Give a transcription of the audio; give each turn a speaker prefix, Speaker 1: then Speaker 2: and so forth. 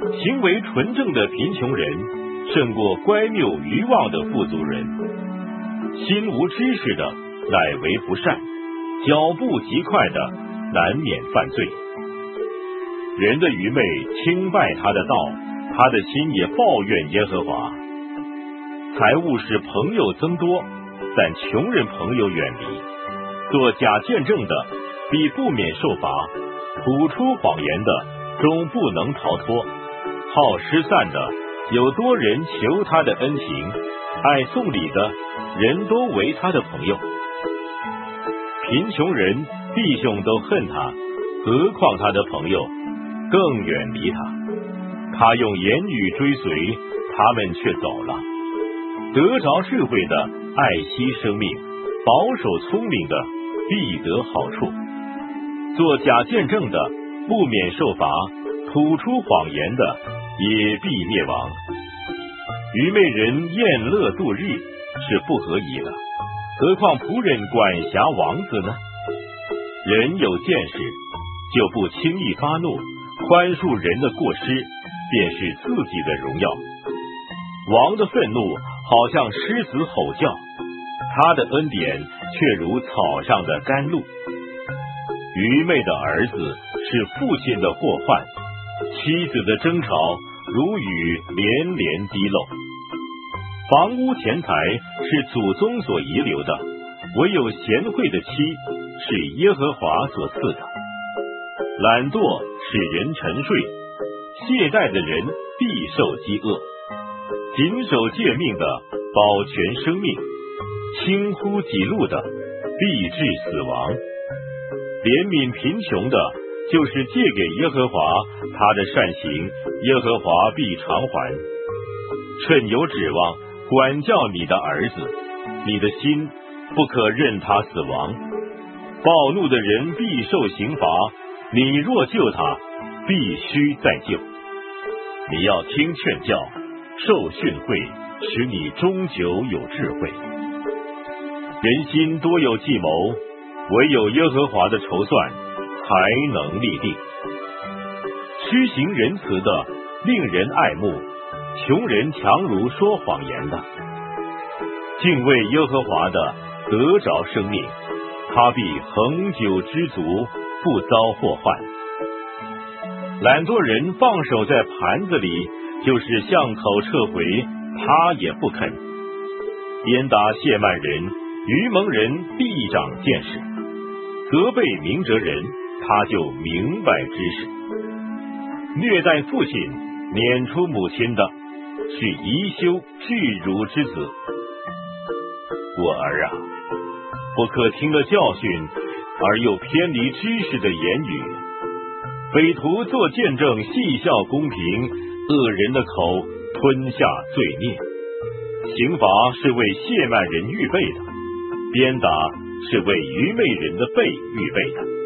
Speaker 1: 行为纯正的贫穷人胜过乖谬愚妄的富足人。心无知识的乃为不善，脚步极快的难免犯罪。人的愚昧轻败他的道，他的心也抱怨耶和华。财物使朋友增多，但穷人朋友远离。做假见证的必不免受罚，吐出谎言的终不能逃脱。好失散的有多人求他的恩情，爱送礼的人都为他的朋友。贫穷人弟兄都恨他，何况他的朋友更远离他。他用言语追随，他们却走了。得着智慧的爱惜生命，保守聪明的必得好处。做假见证的不免受罚，吐出谎言的也必灭亡。愚昧人宴乐度日是不合宜的，何况仆人管辖王子呢？人有见识，就不轻易发怒，宽恕人的过失，便是自己的荣耀。王的愤怒好像狮子吼叫，他的恩典却如草上的甘露。愚昧的儿子是父亲的祸患，妻子的争吵如雨连连滴漏。房屋钱财是祖宗所遗留的，唯有贤惠的妻是耶和华所赐的。懒惰使人沉睡，懈怠的人必受饥饿。谨守诫命的保全生命，轻忽己路的必致死亡。怜悯贫穷的，就是借给耶和华，他的善行耶和华必偿还。趁有指望管教你的儿子，你的心不可任他死亡。暴怒的人必受刑罚，你若救他，必须再救。你要听劝教，受训诲，使你终究有智慧。人心多有计谋，唯有耶和华的筹算才能立定。施行仁慈的令人爱慕，穷人强如说谎言的。敬畏耶和华的得着生命，他必恒久知足，不遭祸患。懒惰人放手在盘子里，就是向口撤回，他也不肯。鞭打亵慢人，愚蒙人必长见识。责备明哲人，他就明白知识。虐待父亲，撵出母亲的，是贻羞巨乳之子。我儿啊，不可听了教训，而又偏离知识的言语。匪徒做见证，戏笑公平，恶人的口吞下罪孽。刑罚是为亵慢人预备的，鞭打是为愚昧人的背预备的。